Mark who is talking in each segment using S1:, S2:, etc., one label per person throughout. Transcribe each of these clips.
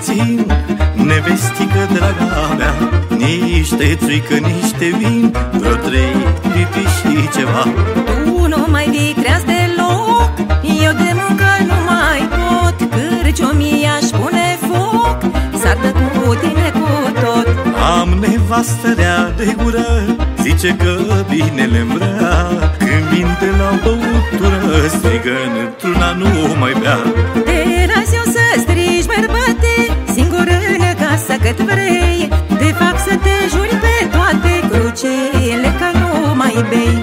S1: puțin, nevestică draga mea, niște țuică, niște vin, vreo 3 litri și ceva.
S2: Tu nu mai vicrează deloc, eu de muncă nu mai pot. Cârciumii aș pune foc, s-ardă cu tine cu tot.
S1: Am nevastă rea de gură, zice că binele-mi vrea. Când vin de la băutură, strigă într-una nu mai bea.
S2: Te las eu să strigi, bărbate, singur în casă cât vrei. Te fac să te juri pe toate crucile că nu mai bei.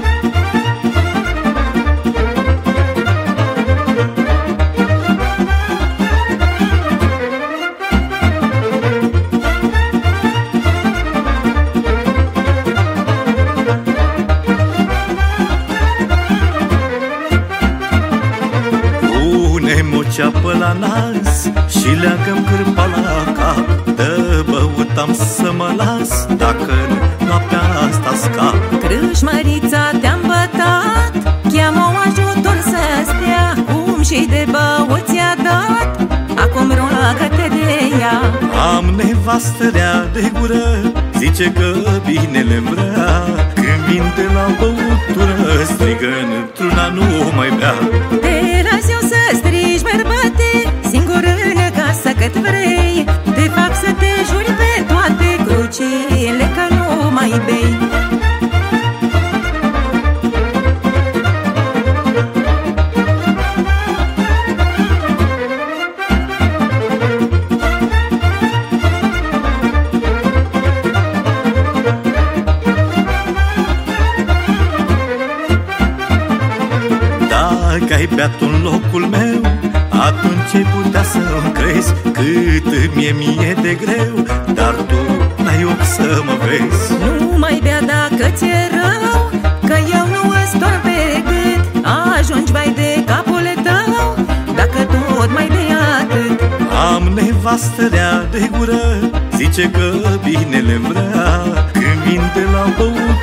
S1: Punem o ceapă la nas și leagă-mi cârpa la cap. Dă băut am să mă las, dacă noaptea asta scap.
S2: Crâșmărița te-am bătat, cheamă-o ajutor să stea. Cum și de băut ți-a dat, acum roagă-te de ea.
S1: Am nevastă rea de gură, zice că binele-mi vrea. Când vin de la băutură, strigă într-una nu mai bea.
S2: Te las eu să strigi, bărbate, singur în casă cât vrei. Te fac să te juri pe toate crucile că nu mai bei.
S1: Dacă ai beat în locul meu, atunci ai putea să-mi crezi cât mie de greu, dar tu n-ai ochi să mă vezi.
S2: Nu mai bea dacă ți-e rău, că eu nu îți dorm pe gât. Ajungi vai de capul tău, dacă tot mai bei atât.
S1: Am nevastă rea de gură, zice că binele-mi vrea. Când vin de la băut